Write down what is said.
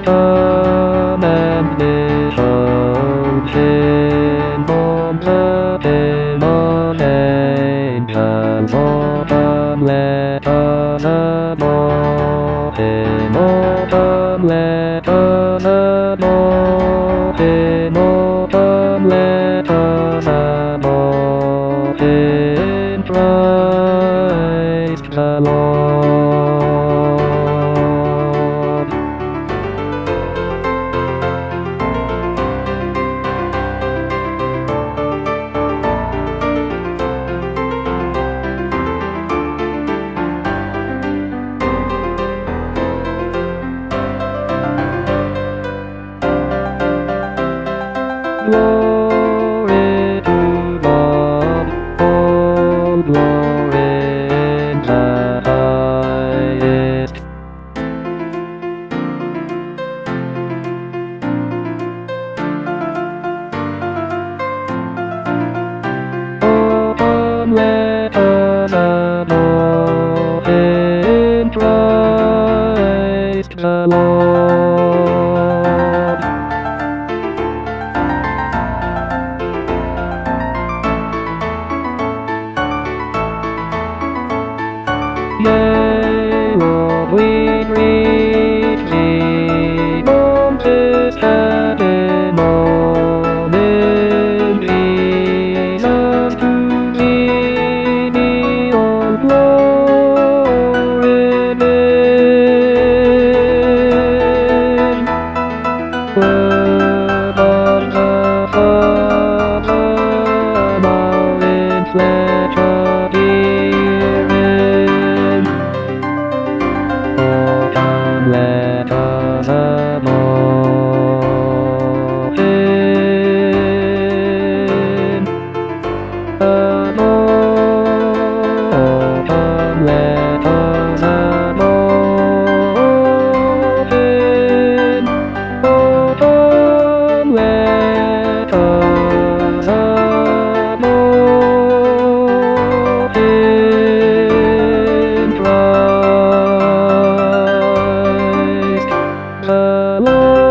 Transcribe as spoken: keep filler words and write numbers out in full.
Come and behold him on the hill of angels. Oh, come let us adore him. Oh, come let us adore him. Oh, come let us adore him. Christ the Lord. Glory to God, all glory in the highest. Oh, come let us adore in Christ the Lord. Yea, Lord, we greet thee on this happy morning. Jesus, to thee be all glory given. Word of the Father, now in flesh appearing. Oh, come let us adore him. Adore, oh, come let us adore him. Oh, come let us adore him. Christ the Lord.